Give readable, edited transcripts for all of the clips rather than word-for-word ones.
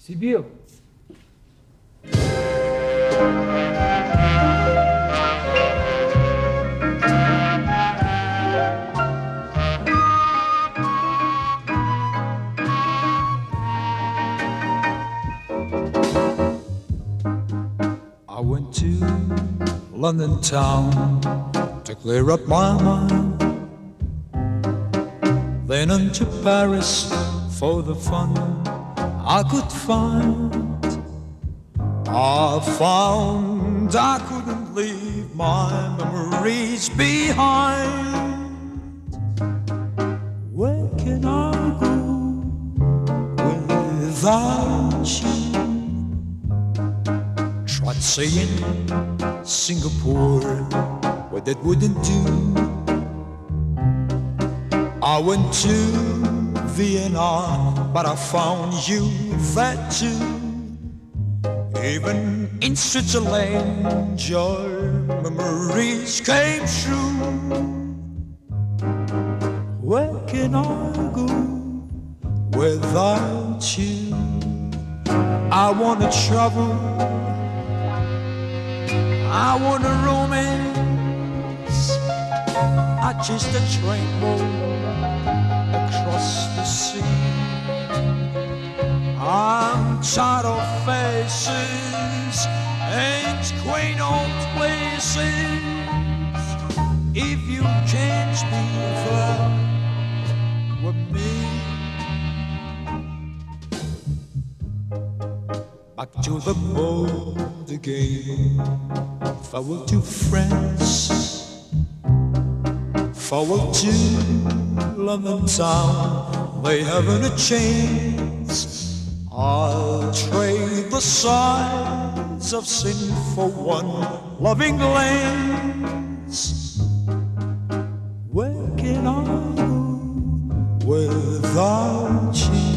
Сибил. I went to London town to clear up my mind, then on to Paris for the fun I could find. I found I couldn't leave my memories behind. Where can I go without you? Tried saying Singapore, but that wouldn't do. I went to Vienna, but I found you there too. Even in Switzerland, your memories came true. Where can I go without you? I wanna travel, I want a romance. I chased a train across the sea. I'm tired of faces and quaint old places. If you can't be there with me, back to the boat again. Forward to France, forward to London town. They haven't a chance. I'll trade the sights of sin for one loving glance. Where can I go without you?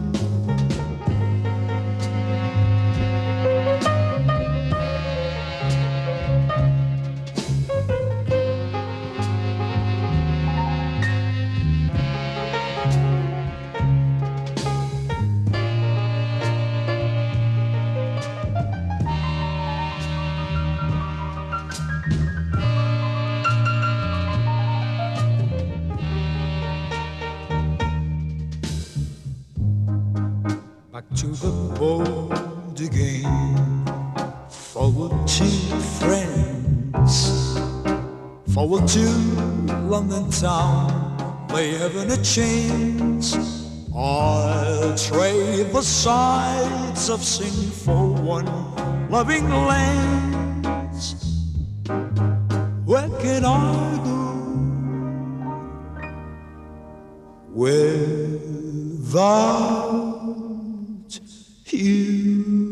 Back to the boat again, forward to France, forward to London town. They haven't a chance. I'll trade the sights of sin for one loving glance. Where can I go without you?